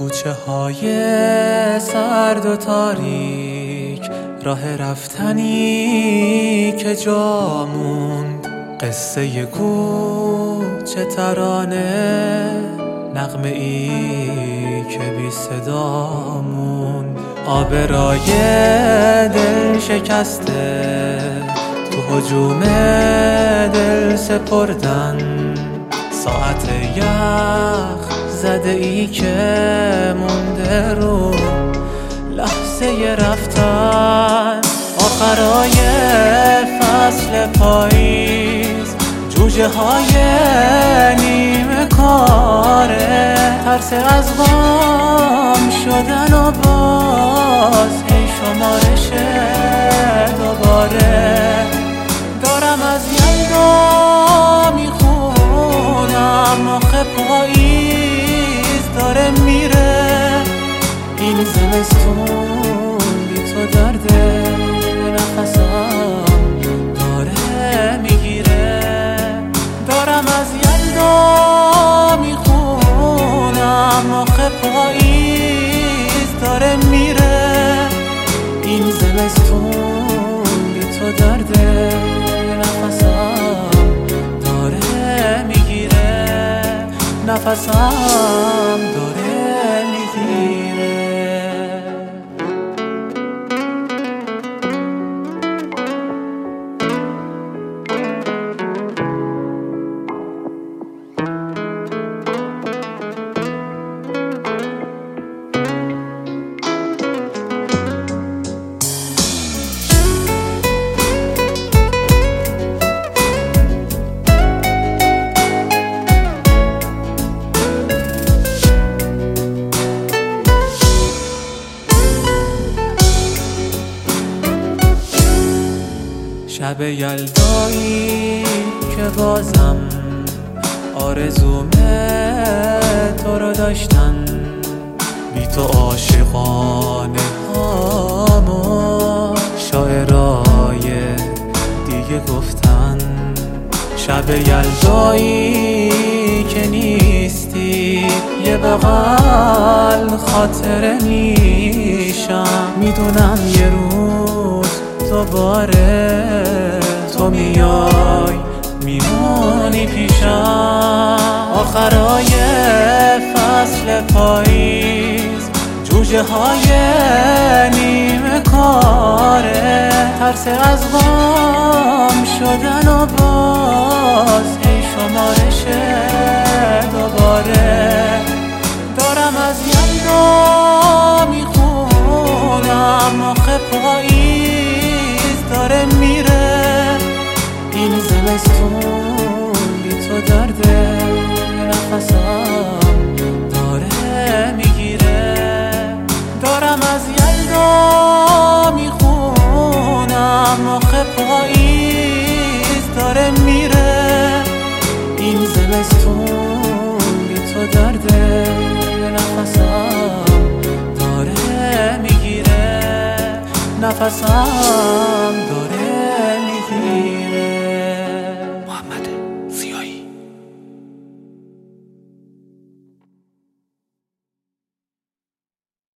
کوچه های سرد و تاریک، راه رفتنی که جا موند، قصه کوچه ترانه، نغمه ای که بی صدا موند. آبرای دل شکسته تو هجوم دل سپردن، ساعت یخ زده ای که مونده رو لحظه رفتن. آخرای فصل پاییز، جوجه های نیمه کاره، ترس از غم شدن و باز هی شمارش دوباره. دارم از یلدا میخونم، آخه پاییز داره میره، این زمستون بی تو درده، نفسم داره میگیره. دارم از یلدا میخونم، آخه پاییز داره میره، این زمستون بی تو درده، نفسم داره میگیره، نفسم داره میگیره. شب یلدایی که بازم آرزومه تو رو داشتن، بی تو عاشقانه هامو شاعرای دیگه گفتن. شب یلدایی که نیستی، یه بغل خاطره میشم، میدونم یه روز دوباره تو میای میمونی پیشم. آخرای فصل پاییز، جوجه های نیمه کاره، ترس از غم شدن و باز هی شمارش دوباره. دارم از یلدا میخونم، آخه پاییز داره میره، این زمستون بی تو درده، نفسم داره میگیره. دارم از یلدا میخونم، آخه پاییز داره میره، این زمستون بی تو درده، نفسم داره میگیره، نفسم داره